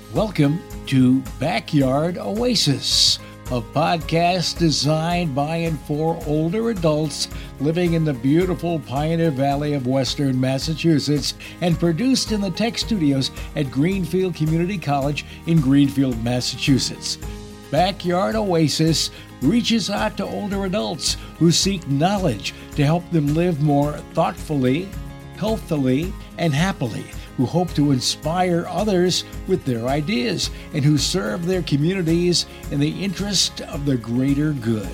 Welcome to Backyard Oasis, a podcast designed by and for older adults living in the beautiful Pioneer Valley of Western Massachusetts and produced in the tech studios at Greenfield Community College in Greenfield, Massachusetts. Backyard Oasis reaches out to older adults who seek knowledge to help them live more thoughtfully, healthily, and happily, who hope to inspire others with their ideas, and who serve their communities in the interest of the greater good.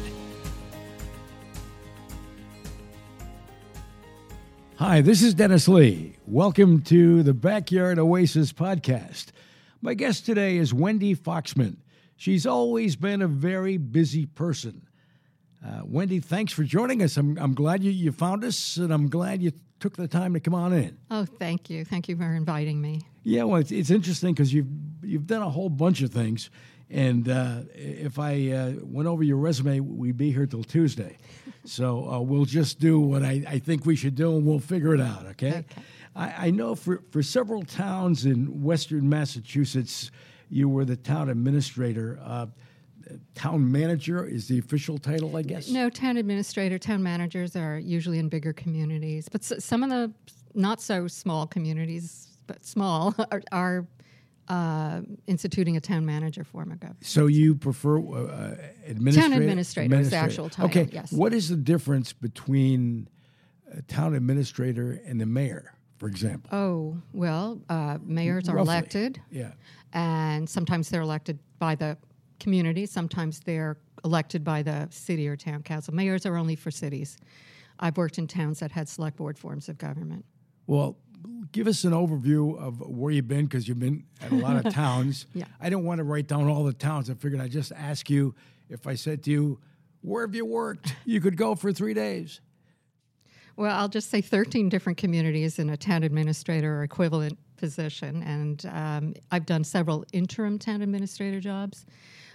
Hi, this is Dennis Lee. Welcome to the Backyard Oasis podcast. My guest today is Wendy Foxman. She's always been a very busy person. Wendy, thanks for joining us. I'm glad you found us, and I'm glad you took the time to come on in. Oh, thank you. Thank you for inviting me. Yeah, well, it's interesting because you've done a whole bunch of things, and if I went over your resume, we'd be here till Tuesday. So we'll just do what I think we should do, and we'll figure it out, okay? I know for several towns in Western Massachusetts, you were the town administrator. Town manager is the official title, I guess? No, town administrator, town managers are usually in bigger communities. But some of the not-so-small communities, but small, are instituting a town manager form of government. So you prefer administrator? Town administrator is the actual title, okay. Yes. What is the difference between a town administrator and the mayor, for example? Oh, well, mayors are Roughly. Elected. Yeah. And sometimes they're elected by the community. Sometimes they're elected by the city or town council. Mayors are only for cities. I've worked in towns that had select board forms of government. Well, give us an overview of where you've been, because you've been at a lot of towns. Yeah. I don't want to write down all the towns. I figured I'd just ask you, if I said to you, where have you worked? You could go for 3 days. Well, I'll just say 13 different communities in a town administrator or equivalent position, and I've done several interim town administrator jobs.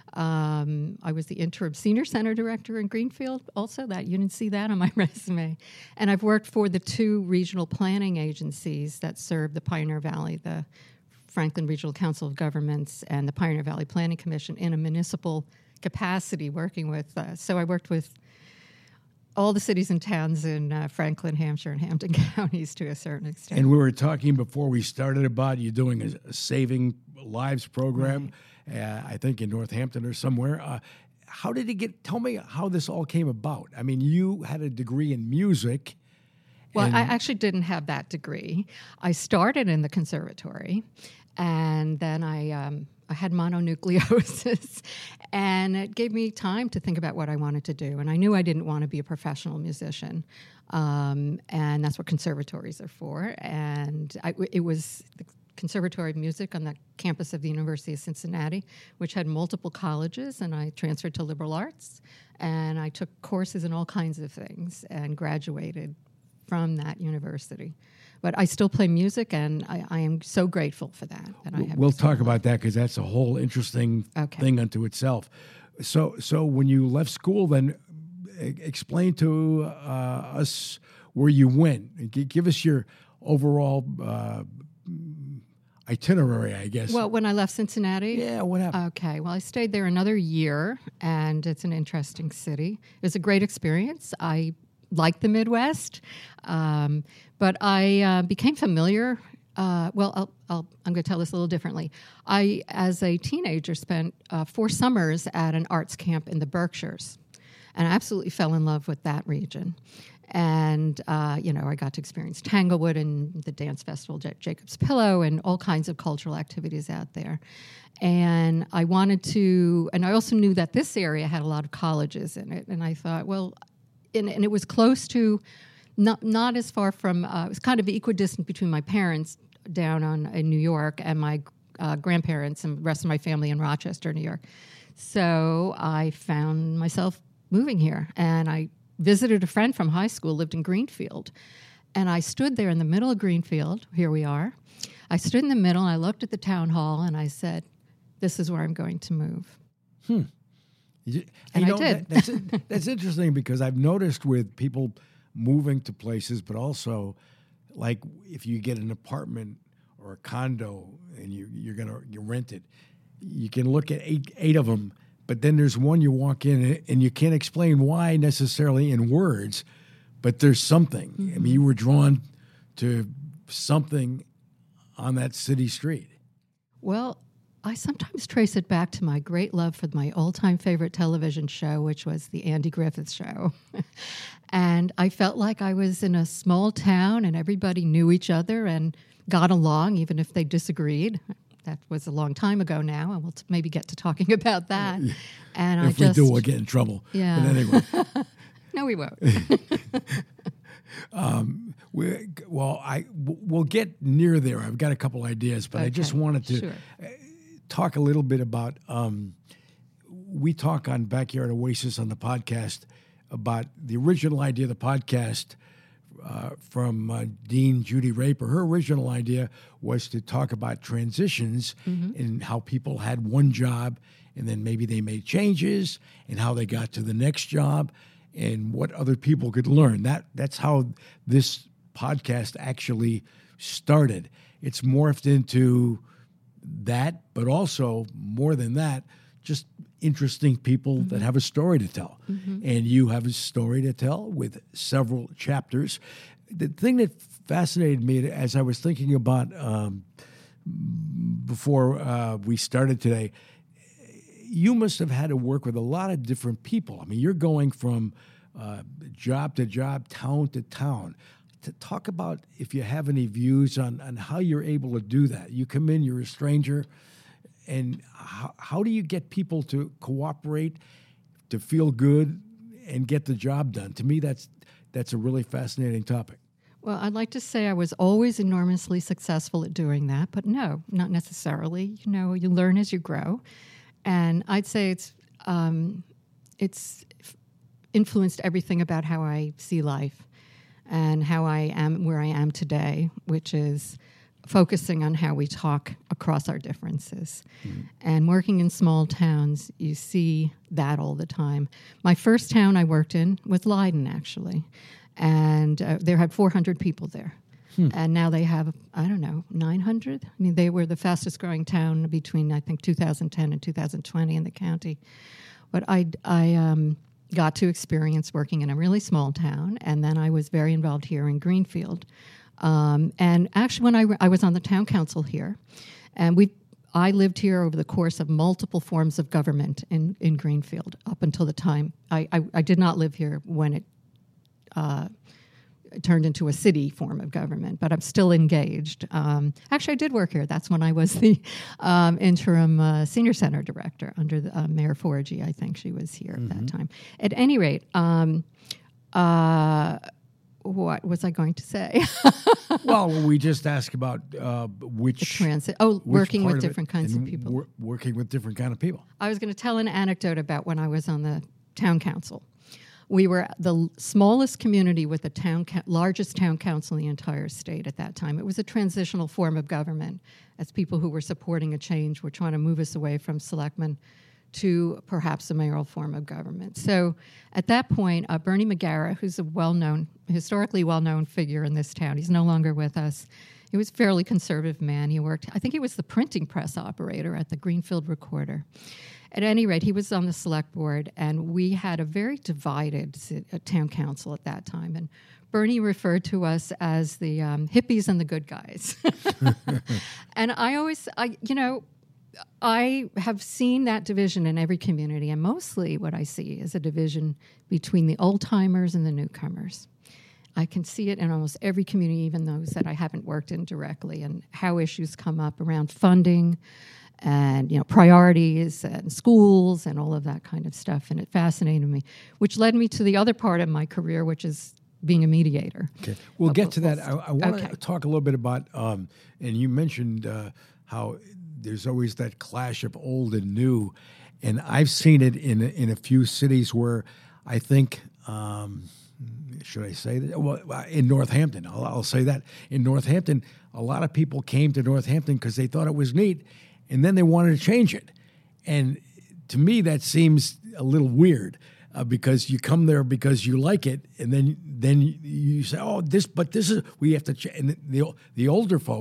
I was the interim senior center director in Greenfield also. That you didn't see that on my resume. And I've worked for the 2 regional planning agencies that serve the Pioneer Valley, the Franklin Regional Council of Governments and the Pioneer Valley Planning Commission, in a municipal capacity working with. So I worked with all the cities and towns in Franklin, Hampshire, and Hampton counties to a certain extent. And we were talking before we started about you doing a Saving Lives program. Right. I think in Northampton or somewhere. How did it tell me how this all came about. I mean, you had a degree in music. Well, I actually didn't have that degree. I started in the conservatory, and then I had mononucleosis, and it gave me time to think about what I wanted to do. And I knew I didn't want to be a professional musician, and that's what conservatories are for. And it was the Conservatory of Music on the campus of the University of Cincinnati, which had multiple colleges, and I transferred to liberal arts, and I took courses in all kinds of things and graduated from that university. But I still play music, and I am so grateful for that. We'll talk about that, because that's a whole interesting thing unto itself. So when you left school, then explain to us where you went. Give us your overall itinerary, I guess. Well, when I left Cincinnati? Yeah, what happened? Okay, well, I stayed there another year, and it's an interesting city. It was a great experience. I like the Midwest, but I became familiar. I'm going to tell this a little differently. I, as a teenager, spent 4 summers at an arts camp in the Berkshires, and I absolutely fell in love with that region. And, I got to experience Tanglewood and the dance festival, Jacob's Pillow, and all kinds of cultural activities out there. And I wanted to, and I also knew that this area had a lot of colleges in it. And I thought, well, and it was close to, not as far from, it was kind of equidistant between my parents down in New York and my grandparents and the rest of my family in Rochester, New York. So I found myself moving here, and I visited a friend from high school, lived in Greenfield, and I stood there in the middle of Greenfield. Here we are. I stood in the middle, and I looked at the town hall, and I said, this is where I'm going to move. And I did. That's interesting, because I've noticed with people moving to places, but also, like, if you get an apartment or a condo and you're going to rent it, you can look at eight of them, but then there's one you walk in and you can't explain why necessarily in words, but there's something. Mm-hmm. I mean, you were drawn to something on that city street. Well, I sometimes trace it back to my great love for my all-time favorite television show, which was the Andy Griffith Show. And I felt like I was in a small town and everybody knew each other and got along, even if they disagreed. That was a long time ago now, and we'll maybe get to talking about that. And if we do, we'll get in trouble. Yeah. But anyway. No, we won't. We'll get near there. I've got a couple ideas, but okay. I just wanted to talk a little bit about. We talk on Backyard Oasis on the podcast about the original idea of the podcast from Dean Judy Raper. Her original idea was to talk about transitions and how people had one job and then maybe they made changes and how they got to the next job and what other people could learn. That's how this podcast actually started. It's morphed into that, but also more than that, just interesting people that have a story to tell. And you have a story to tell with several chapters. The thing that fascinated me as I was thinking about before we started today, you must have had to work with a lot of different people. I mean, you're going from job to job, town to town. To talk about if you have any views on how you're able to do that. You come in, you're a stranger, and how do you get people to cooperate, to feel good, and get the job done? To me, that's a really fascinating topic. Well, I'd like to say I was always enormously successful at doing that, but no, not necessarily. You know, you learn as you grow. And I'd say it's influenced everything about how I see life and how I am where I am today, which is focusing on how we talk across our differences. And working in small towns, you see that all the time. My first town I worked in was Leiden, actually, and there had 400 people there. And now they have, 900. I mean, they were the fastest growing town between, I think, 2010 and 2020 in the county. But I got to experience working in a really small town, and then I was very involved here in Greenfield. And actually, when I was on the town council here, and I lived here over the course of multiple forms of government in Greenfield up until the time. I did not live here when it turned into a city form of government, but I'm still engaged. Actually, I did work here. That's when I was the interim senior center director under Mayor Forgy. I think she was here at that time. At any rate, what was I going to say? Well, we just asked about which transit. Oh, working with different kinds of people. Working with different kind of people. I was going to tell an anecdote about when I was on the town council. We were the smallest community with the largest town council in the entire state at that time. It was a transitional form of government, as people who were supporting a change were trying to move us away from selectmen to perhaps a mayoral form of government. So at that point, Bernie McGarrett, who's a historically well-known figure in this town, he's no longer with us. He was a fairly conservative man. He worked, I think he was the printing press operator at the Greenfield Recorder. At any rate, he was on the select board, and we had a very divided town council at that time. And Bernie referred to us as the hippies and the good guys. And I have seen that division in every community, and mostly what I see is a division between the old-timers and the newcomers. I can see it in almost every community, even those that I haven't worked in directly, and how issues come up around funding and priorities and schools and all of that kind of stuff. And it fascinated me, which led me to the other part of my career, which is being a mediator. Okay, we'll get to that. I want to talk a little bit about, and you mentioned how there's always that clash of old and new, and I've seen it in a few cities where I think, should I say that? Well, in Northampton, I'll say that. In Northampton, a lot of people came to Northampton because they thought it was neat, and then they wanted to change it. And to me, that seems a little weird because you come there because you like it, and then you say, "Oh, this is we have to." And the older folks,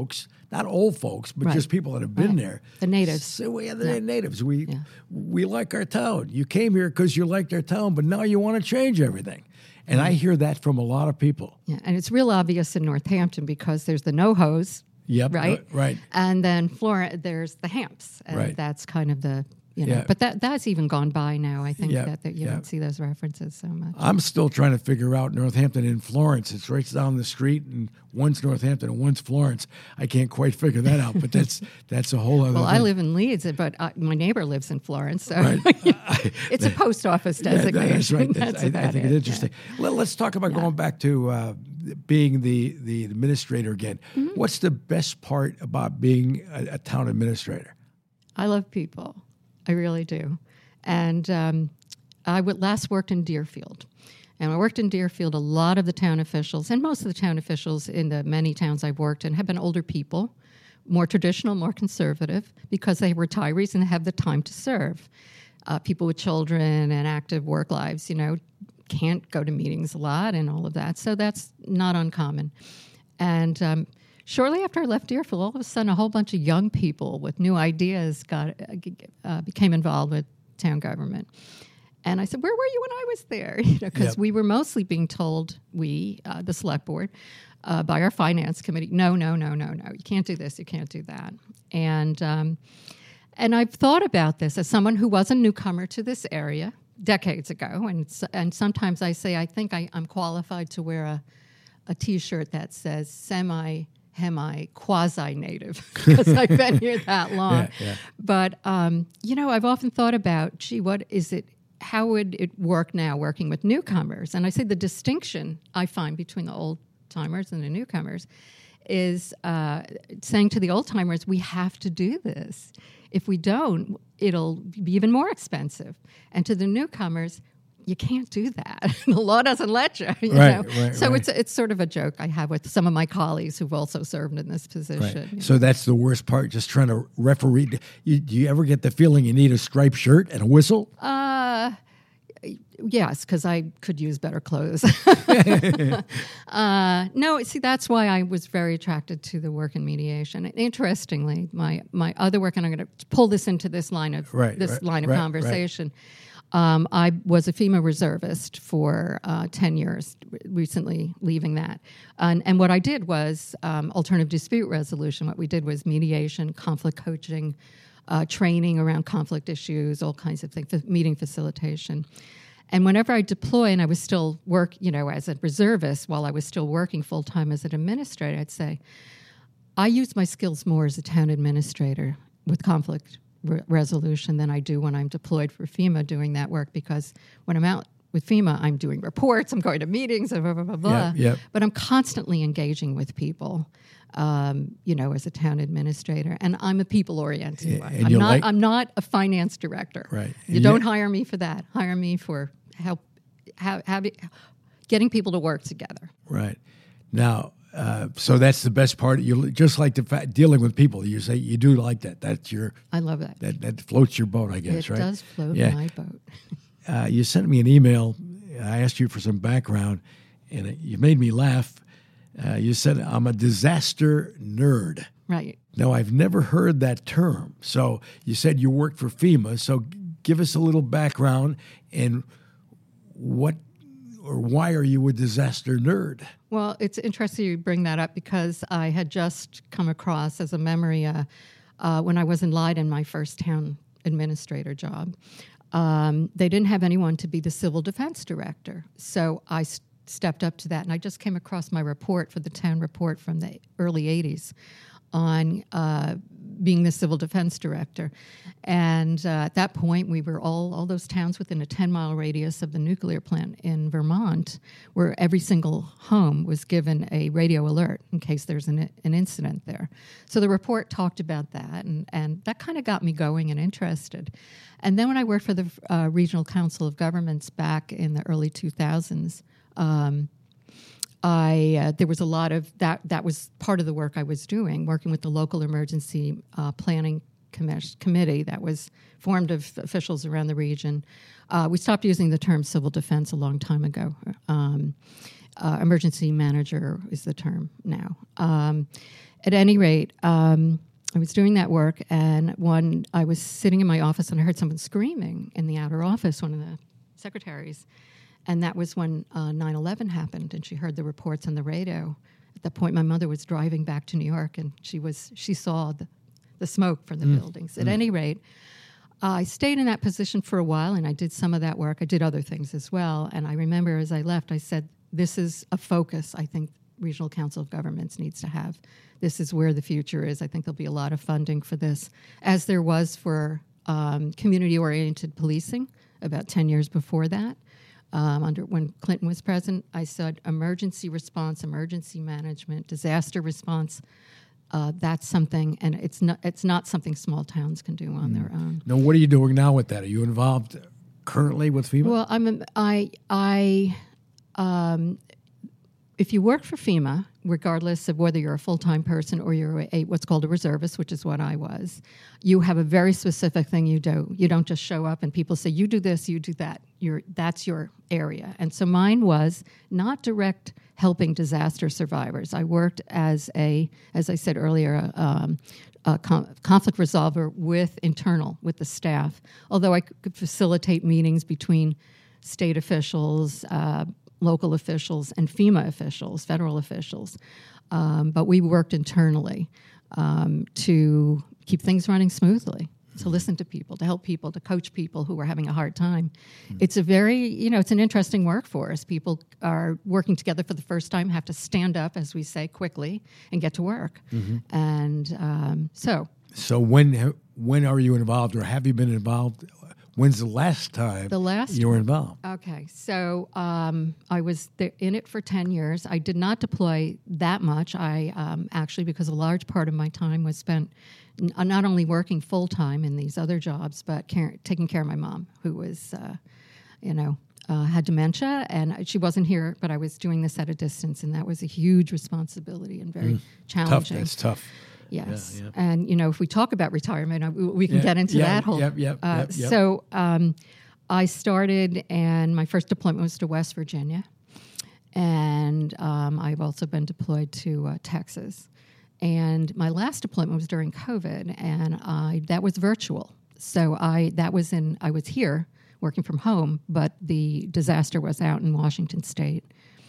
not old folks, but just people that have been there. The natives. So the natives. We like our town. You came here because you liked our town, but now you want to change everything. And I hear that from a lot of people. Yeah, and it's real obvious in Northampton because there's the NoHos. Yep. Right. Right. And then Florence, there's the Hamps, and that's kind of the. But that's even gone by now. I think that you don't see those references so much. I'm still trying to figure out Northampton and Florence. It's right down the street, and one's Northampton and one's Florence. I can't quite figure that out, but that's a whole other thing. I live in Leeds, but my neighbor lives in Florence, so it's a post office designation. That's right. I think it's interesting. Yeah. Let's talk about going back to being the administrator again. Mm-hmm. What's the best part about being a town administrator? I love people. I really do. And I last worked in Deerfield. And I worked in Deerfield. A lot of the town officials, and most of the town officials in the many towns I've worked in, have been older people, more traditional, more conservative, because they are retirees and have the time to serve. People with children and active work lives, can't go to meetings a lot and all of that. So that's not uncommon. And shortly after I left Deerfield, all of a sudden, a whole bunch of young people with new ideas became involved with town government. And I said, where were you when I was there? Because we were mostly being told, the select board, by our finance committee, no, you can't do this, you can't do that. And I've thought about this as someone who was a newcomer to this area decades ago. And sometimes I say, I think I'm qualified to wear a T-shirt that says quasi-native, because I've been here that long. But, I've often thought about, what is it, how would it work now working with newcomers? And I say the distinction I find between the old-timers and the newcomers is saying to the old-timers, we have to do this. If we don't, it'll be even more expensive. And to the newcomers, you can't do that. The law doesn't let you. So it's sort of a joke I have with some of my colleagues who've also served in this position. Right. So that's the worst part, just trying to referee. Do you ever get the feeling you need a striped shirt and a whistle? Yes, because I could use better clothes. No, see, that's why I was very attracted to the work in mediation. And interestingly, my other work, and I'm going to pull this into this line of conversation. I was a FEMA reservist for 10 years, recently leaving that. And what I did was alternative dispute resolution. What we did was mediation, conflict coaching, training around conflict issues, all kinds of things, meeting facilitation. And whenever I deploy, and I was still as a reservist while I was still working full-time as an administrator, I'd say, I use my skills more as a town administrator with conflict resolution than I do when I'm deployed for FEMA doing that work, because when I'm out with FEMA, I'm doing reports, I'm going to meetings, blah, blah, blah, blah. But I'm constantly engaging with people, as a town administrator, and I'm a people-oriented one. I'm not a finance director. Right. You don't hire me for that. Hire me for help getting people to work together. Right. Now, so that's the best part. You just like dealing with people. You say you do like that. That's your. I love that. That floats your boat, I guess. It right? does float my boat. You sent me an email. I asked you for some background, and you made me laugh. You said I'm a disaster nerd. Right. Now, I've never heard that term. So you said you worked for FEMA. So give us a little background and what or why are you a disaster nerd? Well, it's interesting you bring that up because I had just come across as a memory when I was in Leiden, my first town administrator job. They didn't have anyone to be the civil defense director. So I stepped up to that, and I just came across my report for the town report from the early 80s on being the civil defense director. And at that point, we were all those towns within a 10-mile radius of the nuclear plant in Vermont, where every single home was given a radio alert in case there's an incident there. So the report talked about that, and that kind of got me going and interested. And then when I worked for the Regional Council of Governments back in the early 2000s, there was a lot of that was part of the work I was doing, working with the local emergency planning committee that was formed of officials around the region. We stopped using the term civil defense a long time ago. emergency manager is the term now. At any rate, I was doing that work, and I was sitting in my office, and I heard someone screaming in the outer office, one of the secretaries, and that was when 9/11 happened, and she heard the reports on the radio. At that point, my mother was driving back to New York, and she saw the smoke from the buildings. At any rate, I stayed in that position for a while, and I did some of that work. I did other things as well, and I remember as I left, I said, this is a focus I think Regional Council of Governments needs to have. This is where the future is. I think there'll be a lot of funding for this, as there was for community-oriented policing about 10 years before that. When Clinton was president, I said emergency response, emergency management, disaster response. That's something, and it's not something small towns can do on their own. Now, what are you doing now with that? Are you involved currently with FEMA? Well, if you work for FEMA, regardless of whether you're a full-time person or you're what's called a reservist, which is what I was, you have a very specific thing you do. You don't just show up and people say, you do this, you do that. That's your area. And so mine was not direct helping disaster survivors. I worked as I said earlier, a conflict resolver with the staff, although I could facilitate meetings between state officials, local officials, and FEMA officials, federal officials. But we worked internally to keep things running smoothly, to listen to people, to help people, to coach people who are having a hard time. It's it's an interesting workforce. People are working together for the first time, have to stand up, as we say, quickly and get to work. And So when are you involved, or have you been involved? When's the last time you were involved? Okay, so I was in it for 10 years. I did not deploy that much. I actually, because a large part of my time was spent not only working full-time in these other jobs, but taking care of my mom, who was, had dementia, and she wasn't here, but I was doing this at a distance, and that was a huge responsibility and very challenging. That's tough. Yes, yeah. And if we talk about retirement, we can get into that whole. Yep. So I started, and my first deployment was to West Virginia, and I've also been deployed to Texas. And my last deployment was during COVID, and that was virtual. So I was here working from home, but the disaster was out in Washington State.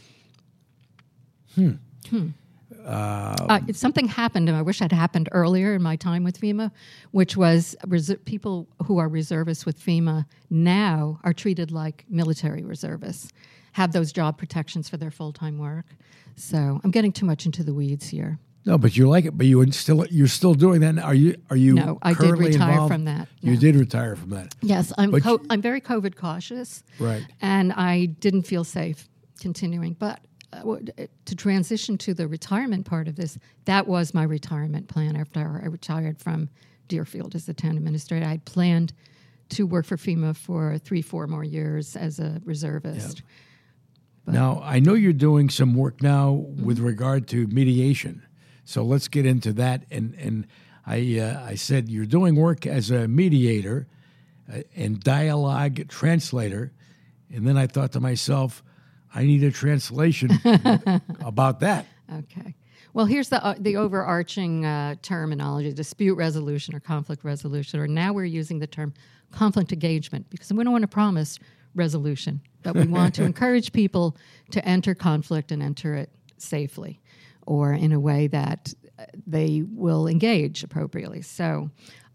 Something happened, and I wish it had happened earlier in my time with FEMA, which was people who are reservists with FEMA now are treated like military reservists, have those job protections for their full-time work. So I'm getting too much into the weeds here. No, but you like it. But you're still doing that. Are you? No, I did retire involved? From that. No. You did retire from that. Yes, I'm very COVID cautious. Right. And I didn't feel safe continuing, but. To transition to the retirement part of this, that was my retirement plan after I retired from Deerfield as the town administrator. I had planned to work for FEMA for 3-4 more years as a reservist. Yep. Now, I know you're doing some work now with regard to mediation, so let's get into that. And I said you're doing work as a mediator and dialogue translator, and then I thought to myself, I need a translation about that. Okay. Well, here's the overarching terminology: dispute resolution or conflict resolution. Or now we're using the term conflict engagement because we don't want to promise resolution, but we want to encourage people to enter conflict and enter it safely, or in a way that they will engage appropriately. So.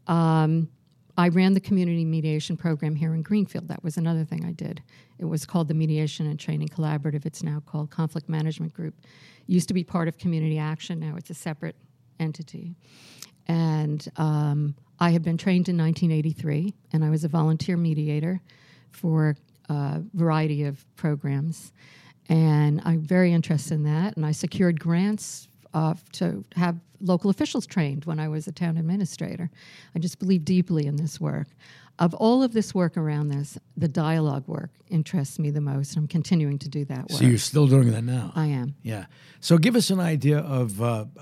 I ran the community mediation program here in Greenfield. That was another thing I did. It was called the Mediation and Training Collaborative. It's now called Conflict Management Group. It used to be part of Community Action. Now it's a separate entity. And I had been trained in 1983, and I was a volunteer mediator for a variety of programs. And I'm very interested in that, and I secured grants to have local officials trained when I was a town administrator. I just believe deeply in this work. Of all of this work around this, the dialogue work interests me the most. I'm continuing to do that work. So you're still doing that now? I am. Yeah. So give us an idea of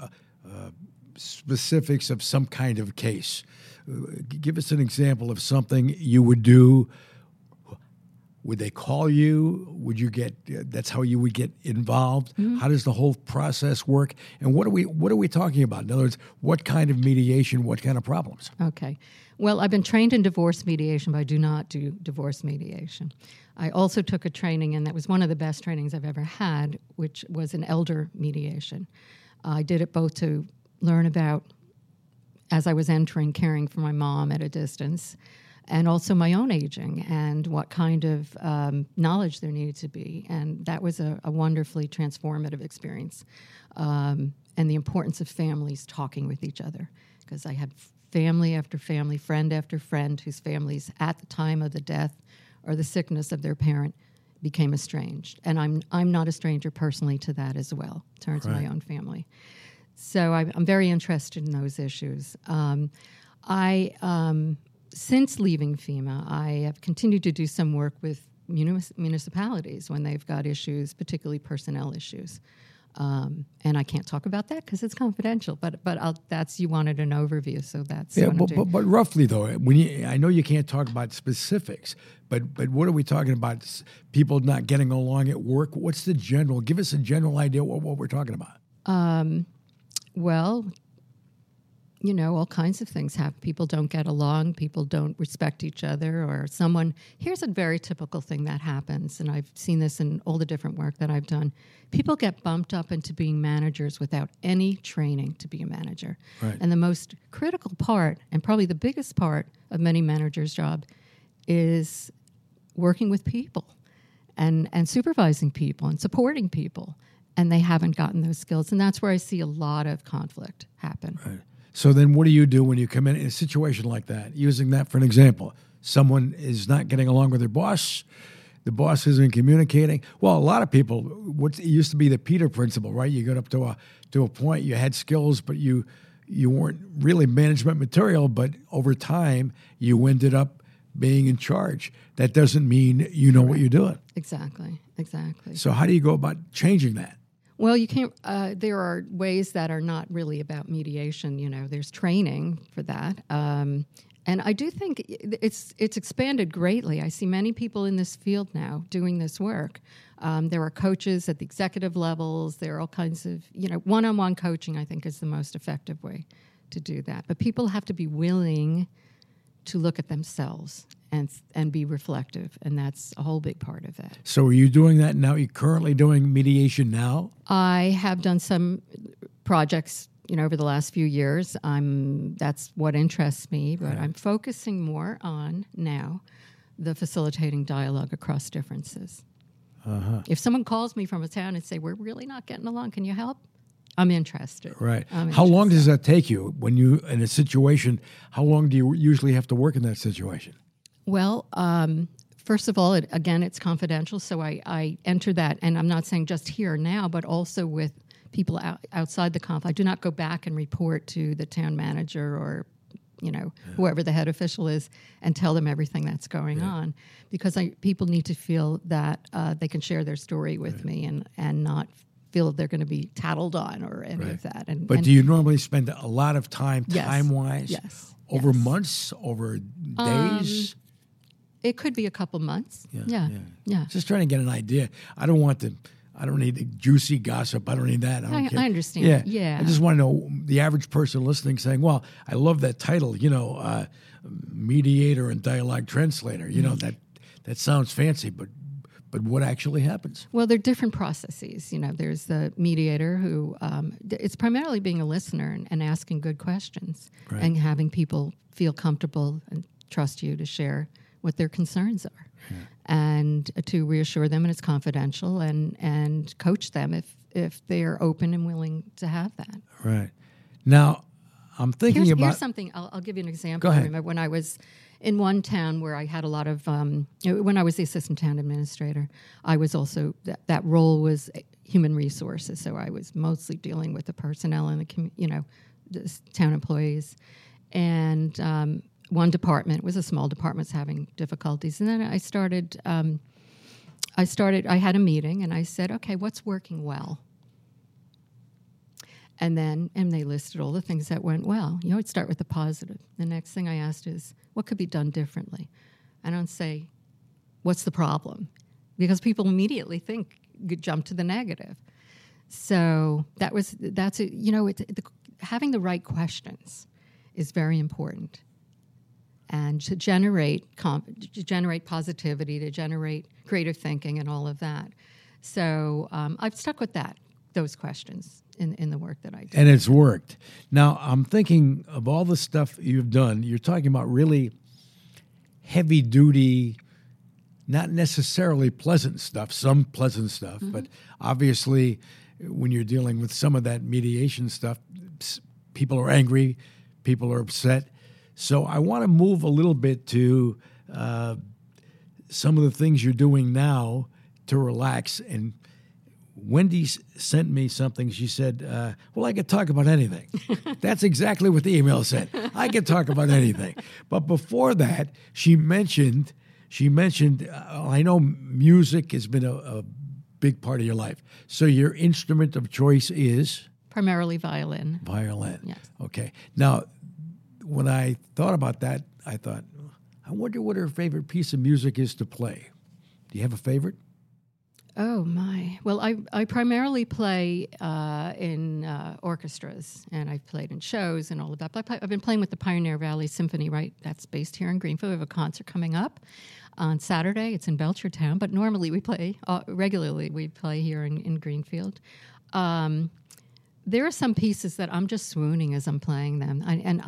specifics of some kind of case. Give us an example of something you would do Would they call you? Would you get? That's how you would get involved. How does the whole process work? And what are we talking about? In other words, what kind of mediation? What kind of problems? Okay. Well, I've been trained in divorce mediation, but I do not do divorce mediation. I also took a training, and that was one of the best trainings I've ever had, which was an elder mediation. I did it both to learn about, as I was entering, caring for my mom at a distance, and also my own aging and what kind of knowledge there needed to be. And that was a wonderfully transformative experience. And the importance of families talking with each other, because I had family after family, friend after friend, whose families at the time of the death or the sickness of their parent became estranged. And I'm not a stranger personally to that as well, in terms of my own family. So I'm very interested in those issues. Since leaving FEMA, I have continued to do some work with municipalities when they've got issues, particularly personnel issues. And I can't talk about that because it's confidential. But you wanted an overview, so that's what I'm doing. But roughly though, I know you can't talk about specifics, but what are we talking about? People not getting along at work. What's the general? Give us a general idea what we're talking about. Well, all kinds of things happen. People don't get along. People don't respect each other, or here's a very typical thing that happens, and I've seen this in all the different work that I've done. People get bumped up into being managers without any training to be a manager. Right. And the most critical part, and probably the biggest part of many managers' job, is working with people and supervising people and supporting people. And they haven't gotten those skills. And that's where I see a lot of conflict happen. Right. So then what do you do when you come in a situation like that? Using that for an example, someone is not getting along with their boss. The boss isn't communicating. Well, a lot of people, it used to be the Peter principle, right? You got up to a point, you had skills, but you weren't really management material, but over time, you ended up being in charge. That doesn't mean you know what you're doing. Exactly. So how do you go about changing that? Well, you can't. There are ways that are not really about mediation. There's training for that, and I do think it's expanded greatly. I see many people in this field now doing this work. There are coaches at the executive levels. There are all kinds of one-on-one coaching. I think is the most effective way to do that. But people have to be willing to look at themselves and be reflective, and that's a whole big part of it. So are you doing that now? Are you currently doing mediation now? I have done some projects, over the last few years. That's what interests me, but I'm focusing more on now the facilitating dialogue across differences. Uh-huh. If someone calls me from a town and say, we're really not getting along, can you help? I'm interested. Right. How long does that take you when you in a situation? How long do you usually have to work in that situation? Well, first of all, it's confidential, so I enter that, and I'm not saying just here now, but also with people outside the conf. I do not go back and report to the town manager or whoever the head official is and tell them everything that's going on, because people need to feel that they can share their story with me and not feel they're going to be tattled on or any of that. But do you normally spend a lot of time, time-wise? Yes. Over months? Over days? It could be a couple months. Yeah. Just trying to get an idea. I don't need the juicy gossip. I don't need that. I understand. Yeah. I just want to know the average person listening saying, well, I love that title, mediator and dialogue translator. That sounds fancy, but what actually happens? Well, there are different processes. There's the mediator who it's primarily being a listener and asking good questions and having people feel comfortable and trust you to share what their concerns are, and to reassure them, and it's confidential, and coach them if they are open and willing to have that. Right. Now, I'm thinking here's something. I'll give you an example. Go ahead. I remember when I was in one town where I had a lot of, when I was the assistant town administrator, I was also, that role was human resources, so I was mostly dealing with the personnel and the town employees. And one department, was a small department, was having difficulties. And then I had a meeting, and I said, okay, what's working well? And they listed all the things that went well. I'd start with the positive. The next thing I asked is, what could be done differently? I don't say, What's the problem? Because people immediately jump to the negative. So having the right questions is very important, and to generate positivity, to generate creative thinking, and all of that. So I've stuck with those questions in the work that I do. And it's worked. Now, I'm thinking of all the stuff you've done. You're talking about really heavy-duty, not necessarily pleasant stuff, some pleasant stuff, but obviously when you're dealing with some of that mediation stuff, people are angry, people are upset. So I want to move a little bit to some of the things you're doing now to relax. And Wendy sent me something. She said, well, I could talk about anything. That's exactly what the email said. I could talk about anything. But before that, she mentioned, I know music has been a big part of your life. So your instrument of choice is? Primarily violin. Violin. Yes. Okay. Now, when I thought about that, I thought, I wonder what her favorite piece of music is to play. Do you have a favorite? Oh, my. Well, I primarily play in orchestras, and I've played in shows and all of that. But I've been playing with the Pioneer Valley Symphony, right? That's based here in Greenfield. We have a concert coming up on Saturday. It's in Belchertown, but normally we play, regularly we play here in Greenfield. There are some pieces that I'm just swooning as I'm playing them,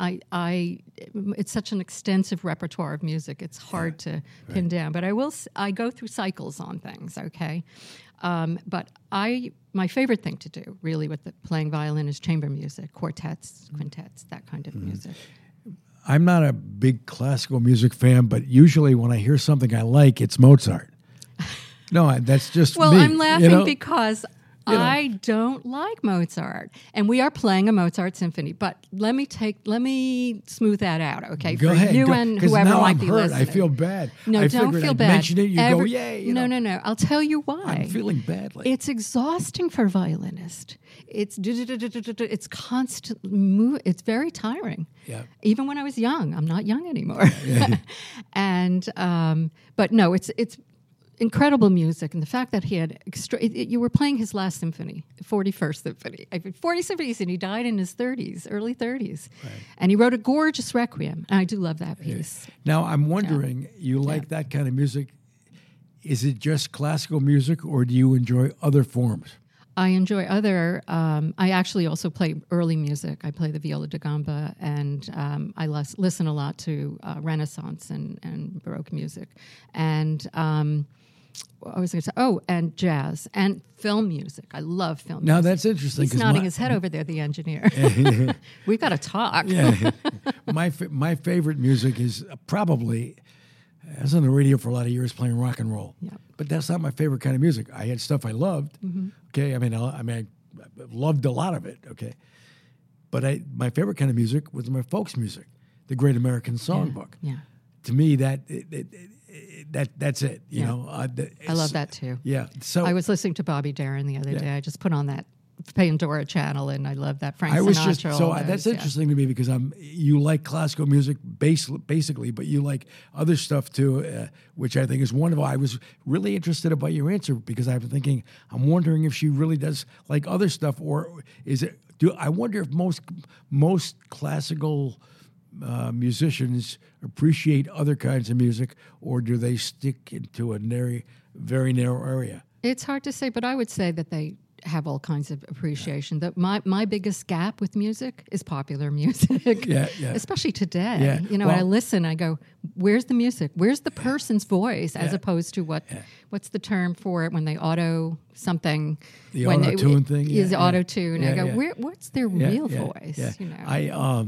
it's such an extensive repertoire of music. It's hard to pin down, but I go through cycles on things. Okay, but my favorite thing to do really with playing violin is chamber music, quartets, quintets, that kind of music. I'm not a big classical music fan, but usually when I hear something I like, it's Mozart. No, that's just well, me. I'm laughing because I don't like Mozart, and we are playing a Mozart symphony. But let me smooth that out, okay? Go for ahead, you and whoever now might I'm be hurt. listening. I feel bad. No, I don't feel I'd bad. mention it, you go, yay. No. I'll tell you why. I'm feeling badly. It's exhausting for a violinist. It's constant it's very tiring. Yeah. Even when I was young, I'm not young anymore. And but no, it's incredible music, and the fact that he had you were playing his last symphony, 41st symphony. 40 symphonies, and he died in his 30s, early 30s. Right. And he wrote a gorgeous requiem, and I do love that piece. Now, I'm wondering, you like that kind of music. Is it just classical music, or do you enjoy other forms? I enjoy other. I actually also play early music. I play the viola da gamba, and I listen a lot to Renaissance and Baroque music. And I was going to say, and jazz and film music. I love film music. Now, that's interesting. He's nodding his head over there, the engineer. We've got to talk. Yeah. My favorite music is probably, I was on the radio for a lot of years playing rock and roll. Yep. But that's not my favorite kind of music. I had stuff I loved. Mm-hmm. Okay, I loved a lot of it. Okay, but my favorite kind of music was my folks music, the Great American Songbook. Yeah. To me, that's it. You know, I love that too. Yeah. So I was listening to Bobby Darin the other day. I just put on that Pandora channel, and I love that Frank Sinatra. That's interesting to me because you like classical music basically, but you like other stuff too, which I think is wonderful. I was really interested about your answer because I've been thinking, I'm wondering if she really does like other stuff, or is it? I wonder if most classical musicians appreciate other kinds of music, or do they stick into a very narrow area? It's hard to say, but I would say that they have all kinds of appreciation. That my biggest gap with music is popular music. Yeah. Especially today. Yeah. You know, when I listen, I go, where's the music? Where's the person's voice? As opposed to what's the term for it when they auto something? The auto-tune thing? Is auto-tune. I go, what's their real voice? Yeah. You know?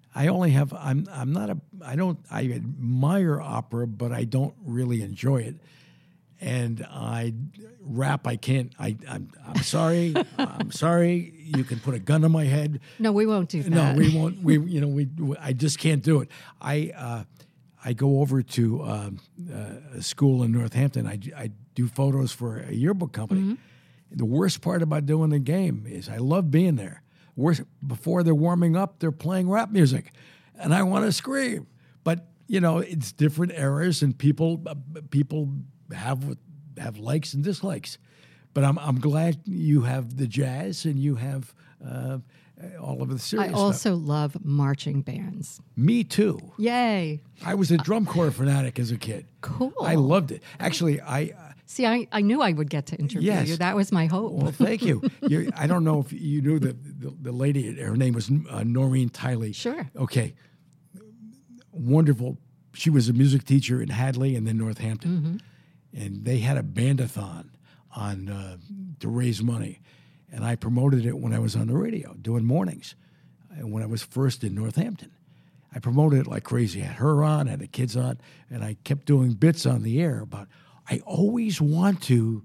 I admire opera, but I don't really enjoy it. And rap, I can't. I'm sorry. I'm sorry. You can put a gun on my head. No, we won't do that. No, we won't. I just can't do it. I go over to a school in Northampton. I do photos for a yearbook company. Mm-hmm. The worst part about doing the game is I love being there. Before they're warming up, they're playing rap music, and I want to scream. But it's different eras, and people have likes and dislikes. But I'm glad you have the jazz and you have all of the serious I also stuff. love marching bands. Me too. Yay. I was a drum corps fanatic as a kid. Cool. I loved it. Actually, See, I knew I would get to interview Yes. you. That was my hope. Well, thank you. I don't know if you knew the lady. Her name was Noreen Tiley. Sure. Okay. Wonderful. She was a music teacher in Hadley and then Northampton. And they had a bandathon on to raise money. And I promoted it when I was on the radio, doing mornings, when I was first in Northampton. I promoted it like crazy. I had her on, I had the kids on, and I kept doing bits on the air about I always wanted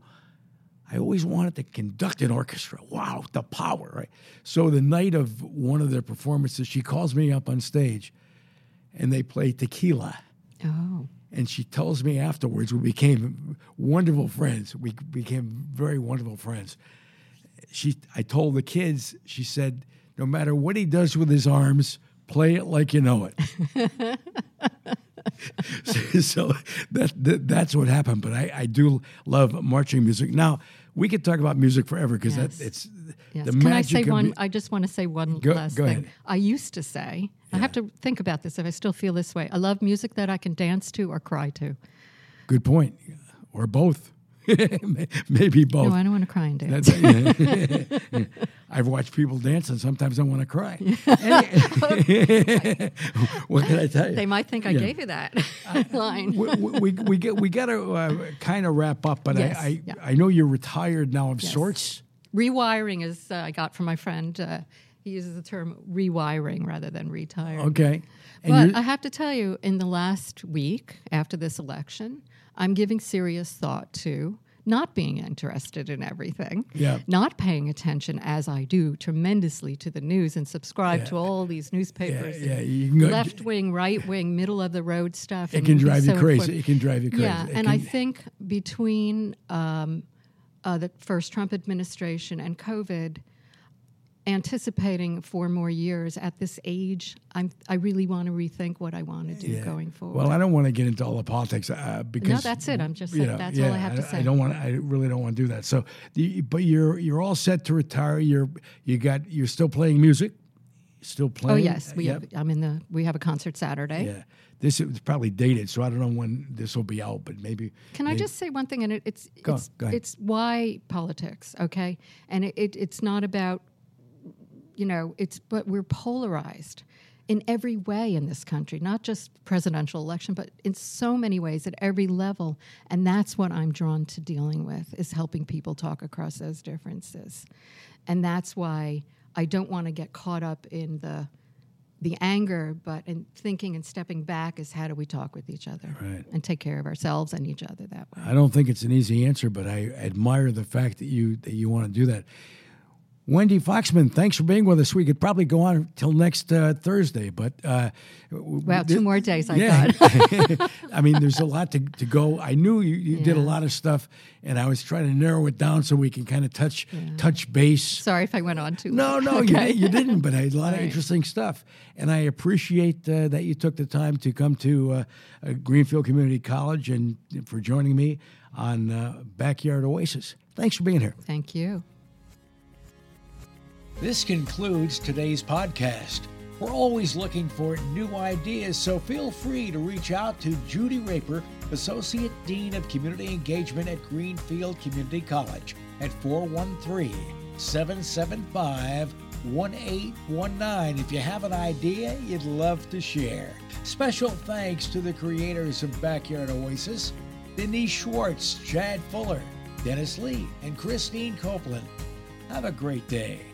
to conduct an orchestra. Wow, the power, right? So the night of one of their performances, she calls me up on stage, and they play Tequila. Oh. And she tells me afterwards, we became wonderful friends. We became very wonderful friends. I told the kids, she said, no matter what he does with his arms, play it like you know it. So that's what happened. But I do love marching music. Now, we could talk about music forever because it's Yes. the Can I magic say of one? I just want to say one last go thing. ahead. I used to say, I have to think about this if I still feel this way. I love music that I can dance to or cry to. Good point. Or both. Maybe both. No, I don't want to cry and dance. I've watched people dance, and sometimes I want to cry. What can I tell you? They might think I gave you that line. we got to kind of wrap up, but Yes, I know you're retired now of sorts. Rewiring is, I got from my friend, he uses the term rewiring rather than retired. Okay. But I have to tell you, in the last week after this election, I'm giving serious thought to not being interested in everything, not paying attention as I do tremendously to the news and subscribe to all these newspapers, you can go, left wing, right wing, middle of the road stuff. It can drive you crazy. It can drive you crazy. Yeah, and I think between the first Trump administration and COVID, anticipating 4 more years at this age, I really want to rethink what I want to do going forward. Well, I don't want to get into all the politics because no, that's it. I'm just saying that's all I have to say. I really don't want to do that. So, but you're all set to retire. You're still playing music. Still playing. Oh yes, we have a concert Saturday. Yeah. This is probably dated, so I don't know when this will be out, but maybe. Can I just say one thing? And Go ahead. it's why politics, okay? And it's not about, but we're polarized in every way in this country, not just presidential election, but in so many ways at every level. And that's what I'm drawn to dealing with, is helping people talk across those differences. And that's why I don't want to get caught up in the anger, but in thinking and stepping back is how do we talk with each other and take care of ourselves and each other that way. I don't think it's an easy answer, but I admire the fact that you want to do that. Wendy Foxman, thanks for being with us. We could probably go on till next Thursday, but 2 more days, I thought. I mean, there's a lot to go. I knew you did a lot of stuff, and I was trying to narrow it down so we can kind of touch base. Sorry if I went on too long. No, you didn't, but I had a lot of interesting stuff, and I appreciate that you took the time to come to Greenfield Community College and for joining me on Backyard Oasis. Thanks for being here. Thank you. This concludes today's podcast. We're always looking for new ideas, so feel free to reach out to Judy Raper, Associate Dean of Community Engagement at Greenfield Community College at 413-775-1819. If you have an idea you'd love to share. Special thanks to the creators of Backyard Oasis, Denise Schwartz, Chad Fuller, Dennis Lee, and Christine Copeland. Have a great day.